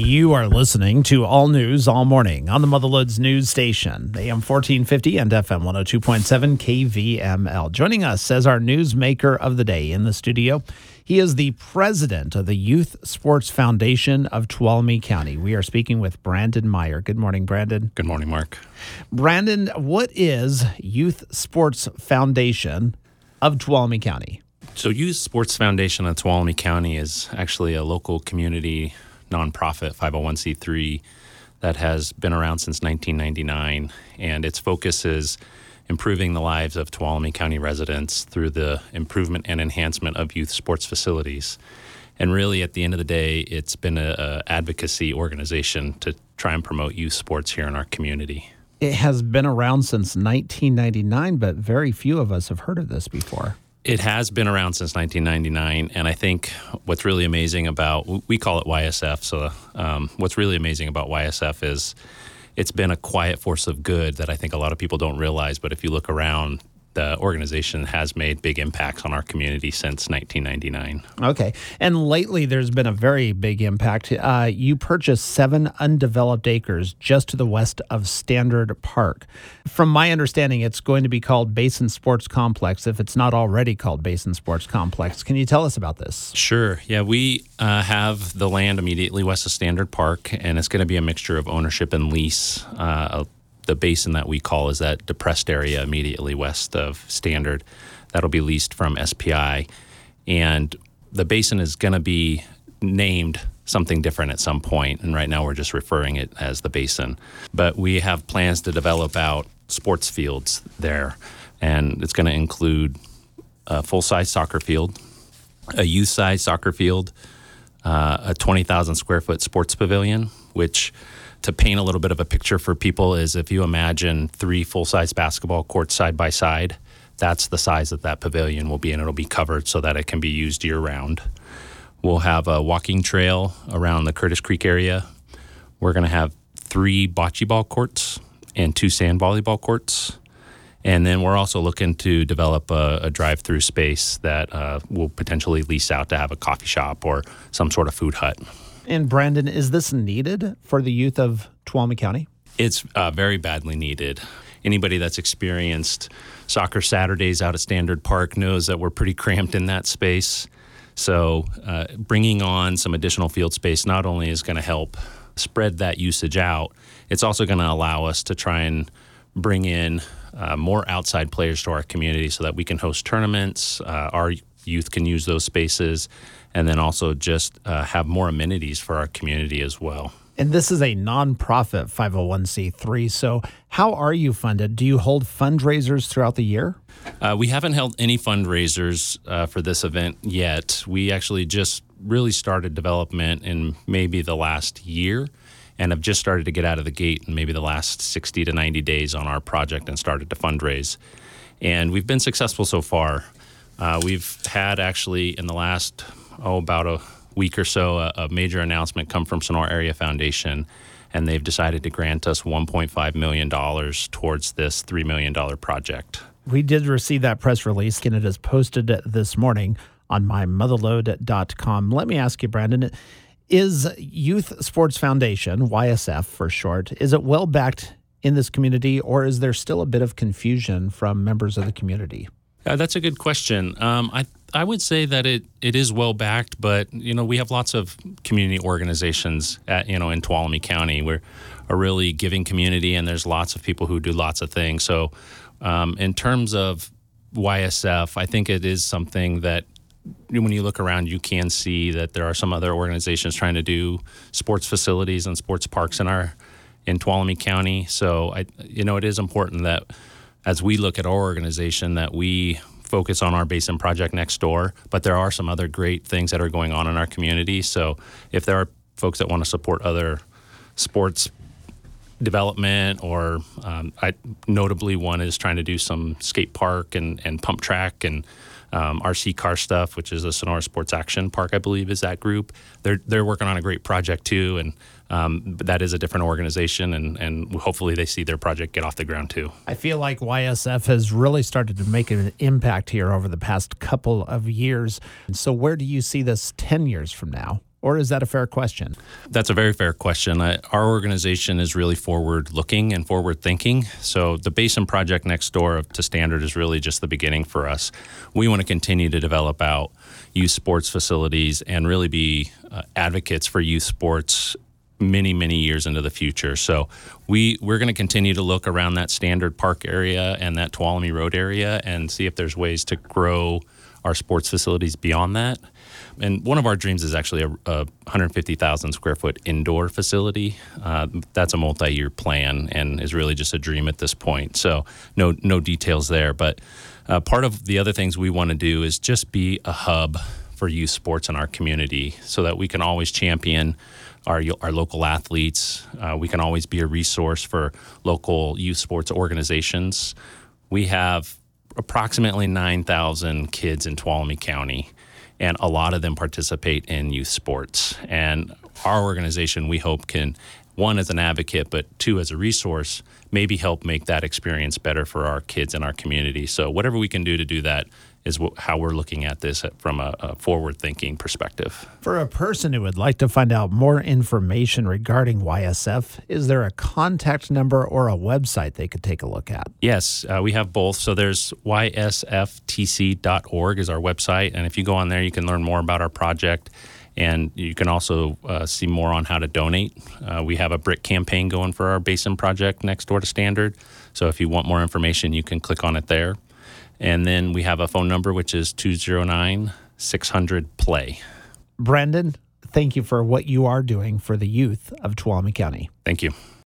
You are listening to All News All Morning on the Motherloads News Station, AM 1450 and FM 102.7 KVML. Joining us as our newsmaker of the day in the studio, he is the president of the Youth Sports Foundation of Tuolumne County. We are speaking with Brandon Meyer. Good morning, Brandon. Good morning, Mark. Brandon, what is Youth Sports Foundation of Tuolumne County? So Youth Sports Foundation of Tuolumne County is actually a local community nonprofit 501c3 that has been around since 1999, and its focus is improving the lives of Tuolumne County residents through the improvement and enhancement of youth sports facilities. And really, at the end of the day, it's been an advocacy organization to try and promote youth sports here in our community. It has been around since 1999, but very few of us have heard of this before. It has been around since 1999, and I think what's really amazing about, we call it YSF, so what's really amazing about YSF is it's been a quiet force of good that I think a lot of people don't realize, but if you look around, the organization has made big impacts on our community since 1999. Okay. And lately, there's been a very big impact. You purchased 7 undeveloped acres just to the west of Standard Park. From my understanding, it's going to be called Basin Sports Complex, if it's not already called Basin Sports Complex. Can you tell us about this? Sure. Yeah, we have the land immediately west of Standard Park, and it's going to be a mixture of ownership and lease. The basin that we call is that depressed area immediately west of Standard. That'll be leased from SPI. And the basin is going to be named something different at some point. And right now we're just referring it as the basin. But we have plans to develop out sports fields there. And it's going to include a full-size soccer field, a youth-size soccer field, a 20,000 square foot sports pavilion, which, to paint a little bit of a picture for people, is if you imagine 3 full-size basketball courts side by side, that's the size that pavilion will be, and it'll be covered so that it can be used year-round. We'll have a walking trail around the Curtis Creek area. We're going to have 3 bocce ball courts and 2 sand volleyball courts. And then we're also looking to develop a drive-through space that will potentially lease out to have a coffee shop or some sort of food hut. And Brandon, is this needed for the youth of Tuolumne County? It's very badly needed. Anybody that's experienced soccer Saturdays out at Standard Park knows that we're pretty cramped in that space. So bringing on some additional field space not only is going to help spread that usage out, it's also going to allow us to try and bring in more outside players to our community so that we can host tournaments. Our youth can use those spaces, and then also just have more amenities for our community as well. And this is a nonprofit 501c3, so how are you funded? Do you hold fundraisers throughout the year? We haven't held any fundraisers for this event yet. We actually just really started development in maybe the last year and have just started to get out of the gate in maybe the last 60 to 90 days on our project and started to fundraise. And we've been successful so far. We've had actually in the last about a week or so, a major announcement come from Sonora Area Foundation, and they've decided to grant us $1.5 million towards this $3 million project. We did receive that press release, and it is posted this morning on mymotherload.com. Let me ask you, Brandon, is Youth Sports Foundation, YSF for short, is it well backed in this community, or is there still a bit of confusion from members of the community? That's a good question. I would say that it is well backed, but we have lots of community organizations in Tuolumne County. We're a really giving community, and there's lots of people who do lots of things. So, in terms of YSF, I think it is something that when you look around, you can see that there are some other organizations trying to do sports facilities and sports parks in Tuolumne County. So, it is important that as we look at our organization, that we focus on our basin project next door, but there are some other great things that are going on in our community. So if there are folks that want to support other sports development, or notably one is trying to do some skate park and pump track and RC car stuff, which is the Sonora Sports Action Park, I believe is that group. They're working on a great project too, and but that is a different organization, and hopefully they see their project get off the ground too. I feel like YSF has really started to make an impact here over the past couple of years. So where do you see this 10 years from now? Or is that a fair question? That's a very fair question. Our organization is really forward-looking and forward-thinking. So the Basin Project next door to Standard is really just the beginning for us. We want to continue to develop out youth sports facilities and really be advocates for youth sports many, many years into the future. So we're going to continue to look around that Standard Park area and that Tuolumne Road area and see if there's ways to grow our sports facilities beyond that. And one of our dreams is actually a 150,000 square foot indoor facility. That's a multi-year plan and is really just a dream at this point. So no details there. But part of the other things we want to do is just be a hub for youth sports in our community so that we can always champion our local athletes. We can always be a resource for local youth sports organizations. We have approximately 9,000 kids in Tuolumne County, and a lot of them participate in youth sports. And our organization, we hope, can, one, as an advocate, but two, as a resource, maybe help make that experience better for our kids in our community. So whatever we can do to do that is how we're looking at this from a forward-thinking perspective. For a person who would like to find out more information regarding YSF, is there a contact number or a website they could take a look at? Yes, we have both. So there's ysftc.org is our website, and if you go on there, you can learn more about our project, and you can also see more on how to donate. We have a brick campaign going for our Basin Project next door to Standard, so if you want more information, you can click on it there. And then we have a phone number, which is 209-600-PLAY. Brandon, thank you for what you are doing for the youth of Tuolumne County. Thank you.